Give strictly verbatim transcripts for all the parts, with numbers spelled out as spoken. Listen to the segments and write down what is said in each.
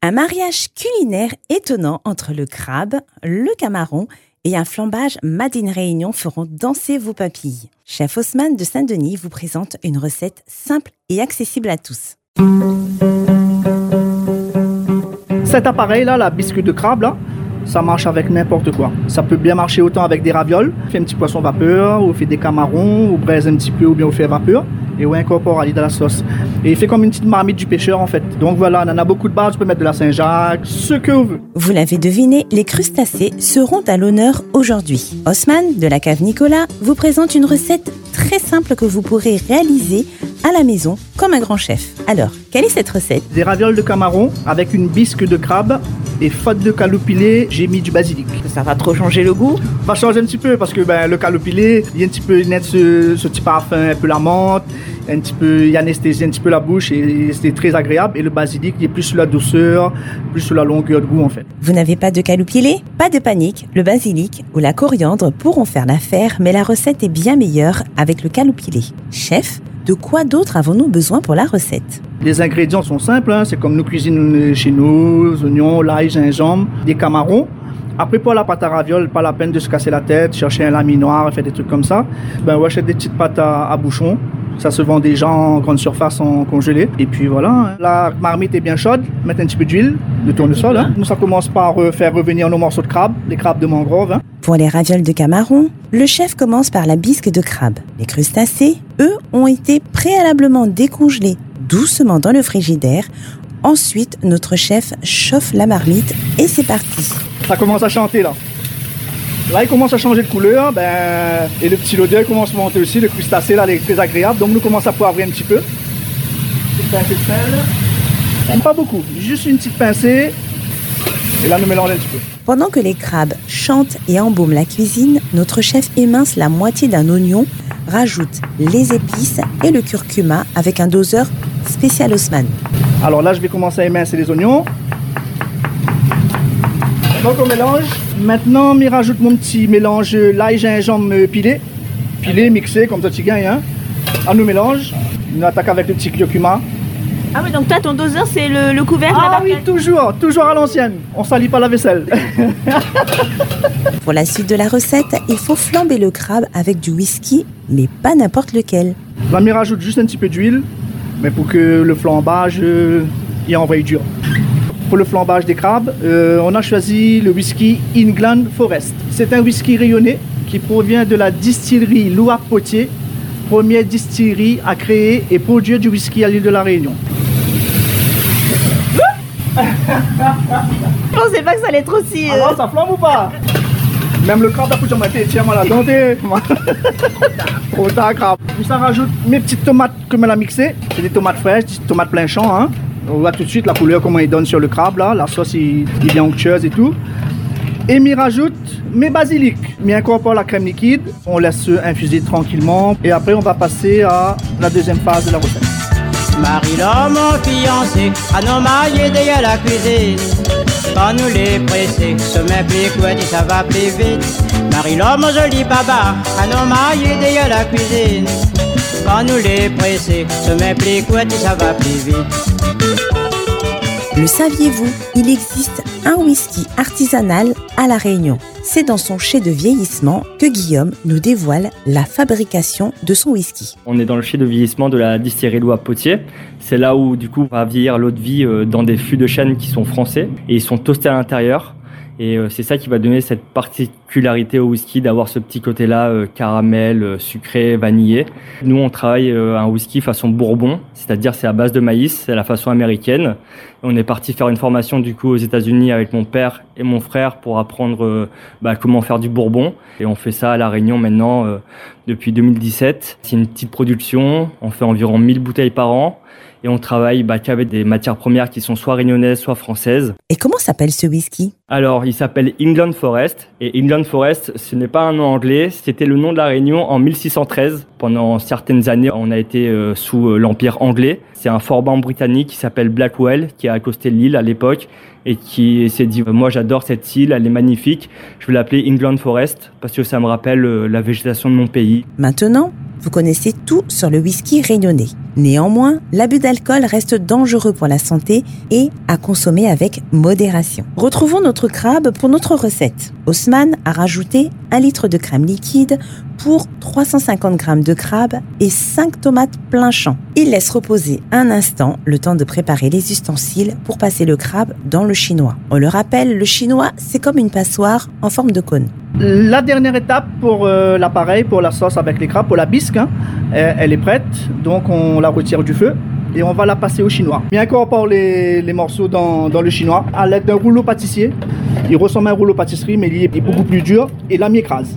Un mariage culinaire étonnant entre le crabe, le camaron et un flambage Made in Réunion feront danser vos papilles. Chef Haussmann de Saint-Denis vous présente une recette simple et accessible à tous. Cet appareil-là, la biscuit de crabe, là, ça marche avec n'importe quoi. Ça peut bien marcher autant avec des ravioles, on fait un petit poisson vapeur, ou on fait des camarons, ou braise un petit peu, ou bien on fait vapeur, et on incorpore à dans la sauce. Et il fait comme une petite marmite du pêcheur en fait. Donc voilà, on en a beaucoup de bases, tu peux mettre de la Saint-Jacques, ce que vous voulez. Vous l'avez deviné, les crustacés seront à l'honneur aujourd'hui. Haussmann, de la cave Nicolas, vous présente une recette très simple que vous pourrez réaliser à la maison comme un grand chef. Alors, quelle est cette recette? Des ravioles de camaron avec une bisque de crabe et faute de calopilé, j'ai mis du basilic. Ça va trop changer le goût? Va changer un petit peu parce que ben, le calopilé, il y a un petit peu net ce, ce petit parfum, un peu la menthe, un petit peu, il anesthésie un petit peu la bouche et c'est très agréable. Et le basilic, il est plus sur la douceur, plus sur la longueur de goût en fait. Vous n'avez pas de calopilé? Pas de panique, le basilic ou la coriandre pourront faire l'affaire, mais la recette est bien meilleure avec le calopilé. Chef, de quoi d'autre avons-nous besoin pour la recette? Les ingrédients sont simples, hein. C'est comme nous cuisinons chez nous, oignons, l'ail, gingembre, des camarons. Après, pour la pâte à ravioles, pas la peine de se casser la tête, chercher un laminoir, faire des trucs comme ça. Ben, on achète des petites pâtes à, à bouchon. Ça se vend déjà en grande surface, en congelé. Et puis voilà, hein. La marmite est bien chaude. Mettre un petit peu d'huile de tournesol. Hein. Nous, ça commence par euh, faire revenir nos morceaux de crabe, les crabes de mangrove. Hein. Pour les ravioles de camaron, le chef commence par la bisque de crabe. Les crustacés, eux, ont été préalablement décongelés doucement dans le frigidaire. Ensuite, notre chef chauffe la marmite et c'est parti. Ça commence à chanter là. Là, il commence à changer de couleur, ben, et le petit l'odeur commence à monter aussi. Le crustacé, là, il est très agréable. Donc, nous commençons à poivrer un petit peu. Petite pincée de sel. Pas beaucoup, juste une petite pincée. Et là, nous mélangeons un petit peu. Pendant que les crabes chantent et embaument la cuisine, notre chef émince la moitié d'un oignon, rajoute les épices et le curcuma avec un doseur spécial Haussmann. Alors là, je vais commencer à émincer les oignons. Donc on mélange. Maintenant, je rajoute mon petit mélange l'ail gingembre pilé. Pilé, mixé, comme ça tu gagnes. Hein. On nous mélange. On attaque avec le petit curcuma. Ah oui, donc toi, ton doseur, c'est le, le couvercle? Ah oui, toujours, toujours à l'ancienne. On ne salit pas la vaisselle. Pour la suite de la recette, il faut flamber le crabe avec du whisky, mais pas n'importe lequel. Là, je rajoute juste un petit peu d'huile, mais pour que le flambage euh, y envoie dur. Pour le flambage des crabes, euh, on a choisi le whisky England Forest. C'est un whisky rayonné qui provient de la distillerie Louap Potier, première distillerie à créer et produire du whisky à l'île de la Réunion. Je pensais pas que ça allait être aussi... Euh... Alors, ça flambe ou pas? Même le crabe, j'ai dit, tiens-moi la dent. Trop tard, crabe. Puis ça rajoute mes petites tomates que je l'ai mixées. C'est des tomates fraîches, des tomates plein champ. Hein. On voit tout de suite la couleur, comment il donne sur le crabe. Là. La sauce, il, il est bien onctueuse et tout. Et m'y rajoute mes basilics. M'y incorpore la crème liquide. On laisse infuser tranquillement. Et après, on va passer à la deuxième phase de la recette. Marie-là, mon fiancé, à nos mariés à la cuisine. Quand nous les pressés, se met plus couette et ça va plus vite. Marie-là, mon joli baba, à nos mariés à la cuisine. Quand nous les pressés, se met plus couette et ça va plus vite. Le saviez-vous? Il existe un whisky artisanal à La Réunion. C'est dans son chai de vieillissement que Guillaume nous dévoile la fabrication de son whisky. On est dans le chai de vieillissement de la distillerie Louap Potier. C'est là où du coup on va vieillir l'eau de vie dans des fûts de chêne qui sont français et ils sont toastés à l'intérieur. Et c'est ça qui va donner cette particularité au whisky, d'avoir ce petit côté-là, euh, caramel, euh, sucré, vanillé. Nous, on travaille euh, un whisky façon bourbon, c'est-à-dire c'est à base de maïs, c'est la façon américaine. On est parti faire une formation du coup aux États-Unis avec mon père et mon frère pour apprendre euh, bah, comment faire du bourbon. Et on fait ça à La Réunion maintenant euh, depuis deux mille dix-sept. C'est une petite production, on fait environ mille bouteilles par an. Et on travaille bah, qu'avec des matières premières qui sont soit réunionnaises, soit françaises. Et comment s'appelle ce whisky? Alors, il s'appelle England Forest. Et England Forest, ce n'est pas un nom anglais, c'était le nom de la Réunion en mille six cent treize. Pendant certaines années, on a été euh, sous euh, l'Empire anglais. C'est un forban britannique qui s'appelle Blackwell, qui a accosté l'île à l'époque et qui s'est dit « Moi, j'adore cette île, elle est magnifique. Je vais l'appeler England Forest parce que ça me rappelle euh, la végétation de mon pays. » Maintenant, vous connaissez tout sur le whisky réunionnais. Néanmoins, l'abus d'alcool reste dangereux pour la santé et à consommer avec modération. Retrouvons notre crabe pour notre recette. Haussmann a rajouté un litre de crème liquide pour trois cent cinquante grammes de crabe et cinq tomates plein champ. Il laisse reposer un instant le temps de préparer les ustensiles pour passer le crabe dans le chinois. On le rappelle, le chinois, c'est comme une passoire en forme de cône. La dernière étape pour euh, l'appareil, pour la sauce avec les crabes, pour la bisque, hein, elle est prête. Donc on la retire du feu et on va la passer au chinois. On incorpore les, les morceaux dans, dans le chinois à l'aide d'un rouleau pâtissier. Il ressemble à un rouleau pâtisserie, mais il est beaucoup plus dur et l'âme écrase.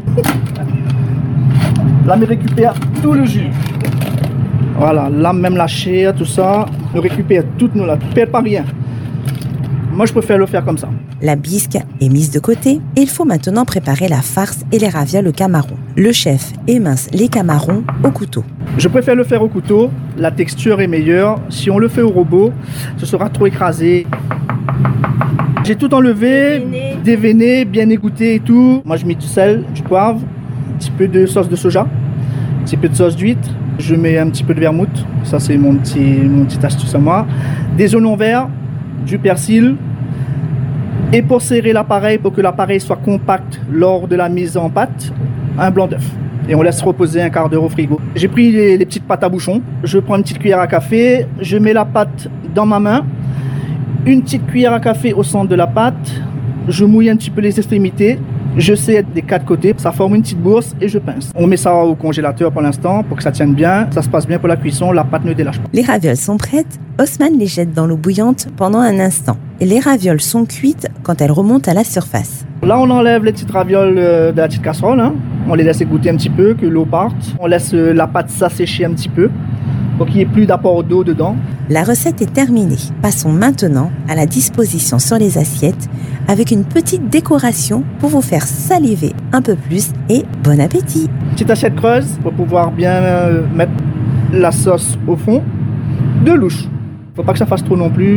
L'âme récupère tout le jus. Voilà, l'âme, même la chair, tout ça, on récupère tout, nous ne perd pas rien. Moi, je préfère le faire comme ça. La bisque est mise de côté et il faut maintenant préparer la farce et les ravioles au camaron. Le chef émince les camarons au couteau. Je préfère le faire au couteau, la texture est meilleure. Si on le fait au robot, ce sera trop écrasé. J'ai tout enlevé, déveiné, déveiné bien égoutté et tout. Moi, je mets du sel, du poivre, un petit peu de sauce de soja, un petit peu de sauce d'huître. Je mets un petit peu de vermouth, ça c'est mon petit, mon petit astuce à moi. Des oignons verts, du persil. Et pour serrer l'appareil, pour que l'appareil soit compact lors de la mise en pâte, un blanc d'œuf. Et on laisse reposer un quart d'heure au frigo. J'ai pris les, les petites pâtes à bouchon. Je prends une petite cuillère à café. Je mets la pâte dans ma main. Une petite cuillère à café au centre de la pâte. Je mouille un petit peu les extrémités. Je serre des quatre côtés. Ça forme une petite bourse et je pince. On met ça au congélateur pour l'instant pour que ça tienne bien. Ça se passe bien pour la cuisson. La pâte ne délache pas. Les ravioles sont prêtes. Haussmann les jette dans l'eau bouillante pendant un instant. Et les ravioles sont cuites quand elles remontent à la surface. Là, on enlève les petites ravioles de la petite casserole. Hein. On les laisse égoutter un petit peu, que l'eau parte. On laisse la pâte s'assécher un petit peu pour qu'il n'y ait plus d'apport d'eau dedans. La recette est terminée. Passons maintenant à la disposition sur les assiettes avec une petite décoration pour vous faire saliver un peu plus et bon appétit. Petite assiette creuse pour pouvoir bien mettre la sauce au fond. De louche. Faut pas que ça fasse trop non plus.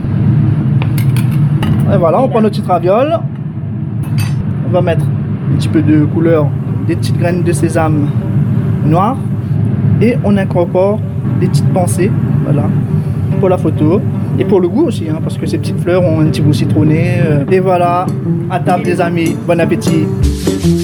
Et voilà, on prend nos petites ravioles. On va mettre un petit peu de couleur, des petites graines de sésame noires. Et on incorpore des petites pensées, voilà, pour la photo. Et pour le goût aussi, hein, parce que ces petites fleurs ont un petit goût citronné. Et voilà, à table les amis, bon appétit.